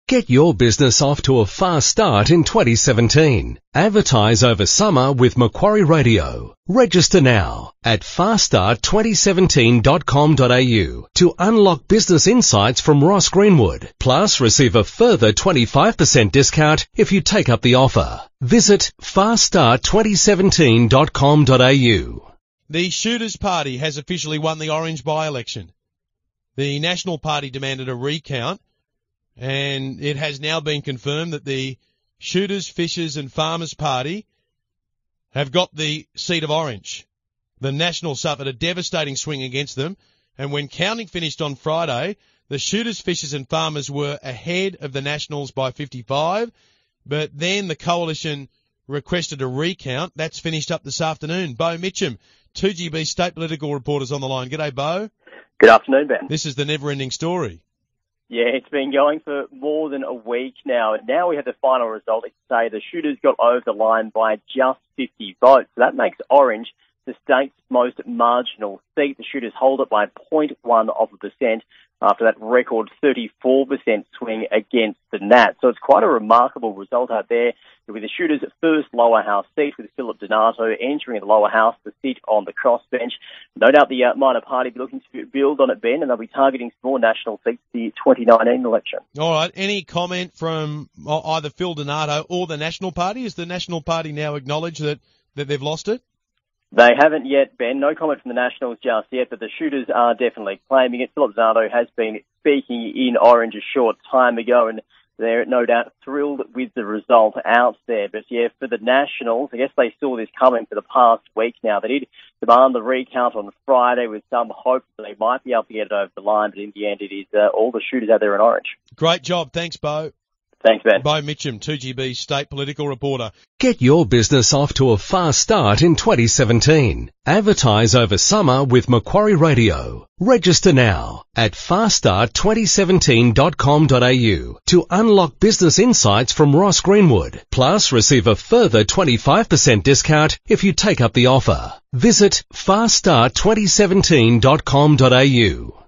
Get your business off to a fast start in 2017. Advertise over summer with Macquarie Radio. Register now at faststart2017.com.au to unlock business insights from Ross Greenwood. Plus, receive a further 25% discount if you take up the offer. Visit faststart2017.com.au. The Shooters Party has officially won the Orange by-election. The National Party demanded a recount, and it has now been confirmed that the Shooters, Fishers and Farmers Party have got the seat of Orange. The Nationals suffered a devastating swing against them, and when counting finished on Friday, the Shooters, Fishers and Farmers were ahead of the Nationals by 55, but then the Coalition requested a recount. That's finished up this afternoon. Bo Mitchum, 2GB State Political Reporter's on the line. G'day, Bo. Good afternoon, Ben. This is the never-ending story. Yeah, it's been going for more than a week now. Now we have the final result. It's to say the Shooters got over the line by just 50 votes. So that makes Orange the state's most marginal seat. The Shooters hold it by 0.1% after that record 34% swing against the Nats. So it's quite a remarkable result out there, with the Shooters' first lower house seat, with Philip Donato entering the lower house to sit on the crossbench. No doubt the minor party will be looking to build on it, Ben, and they'll be targeting some more national seats for the 2019 election. All right. Any comment from either Phil Donato or the National Party? Has the National Party now acknowledged that they've lost it? They haven't yet, Ben. No comment from the Nationals just yet, but the Shooters are definitely claiming it. Philip Donato has been speaking in Orange a short time ago, and they're no doubt thrilled with the result out there. But yeah, for the Nationals, I guess they saw this coming for the past week now. They did demand the recount on Friday with some hope that they might be able to get it over the line, but in the end it is all the Shooters out there in Orange. Great job. Thanks, Bo. Thanks, Ben. Bo Mitchum, 2GB State Political Reporter. Get your business off to a fast start in 2017. Advertise over summer with Macquarie Radio. Register now at faststart2017.com.au to unlock business insights from Ross Greenwood. Plus, receive a further 25% discount if you take up the offer. Visit faststart2017.com.au.